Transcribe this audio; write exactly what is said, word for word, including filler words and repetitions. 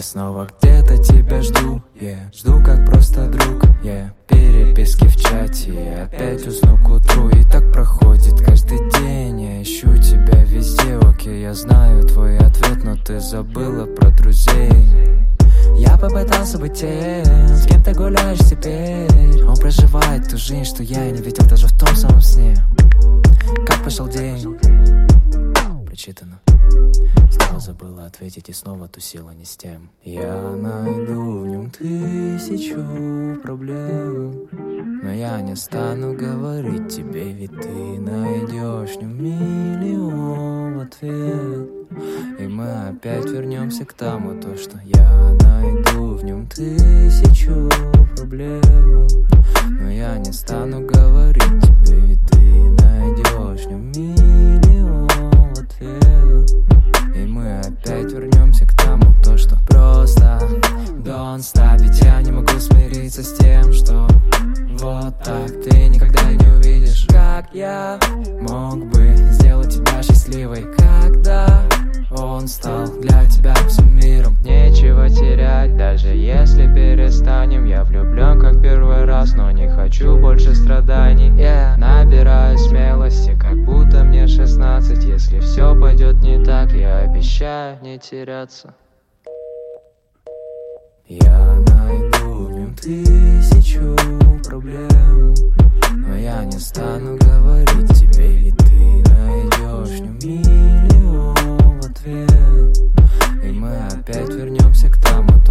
снова где-то тебя жду, yeah. Жду как просто друг, yeah. Переписки в чате, я опять усну к утру. И так проходит каждый день, я ищу тебя везде. Окей, я знаю твой ответ, но ты забыла про друзей. Я попытался быть тем, с кем ты гуляешь теперь. Он проживает ту жизнь, что я не видел даже в том самом сне. Как прошел день? Прочитано. Снова забыла ответить и снова тусила не с тем. Я найду в нем тысячу проблем, но я не стану говорить тебе, ведь ты найдешь в нем миллион в ответ. И мы опять вернемся к тому, то, что я найду в нем тысячу проблем, но я не стану говорить тебе, ведь ты найдешь в нем миллион в ответ. И мы опять вернемся к тому, то, что просто don't stop. Ведь я не могу смириться с тем, что вот так ты никогда не увидишь, как я мог бы сделать тебя счастливой, когда он стал для тебя всем миром. Нечего терять, даже если перестанем. Я влюблен как первый раз, но не хочу больше страданий, yeah. Набираю смелости, как будто мне шестнадцать. Если все пойдет не так, я обещаю не теряться. Я найду в нем тысячу проблем, но я не стану говорить тебе, ведь ты найдешь в нем миллион в ответ. И мы опять вернемся к тому,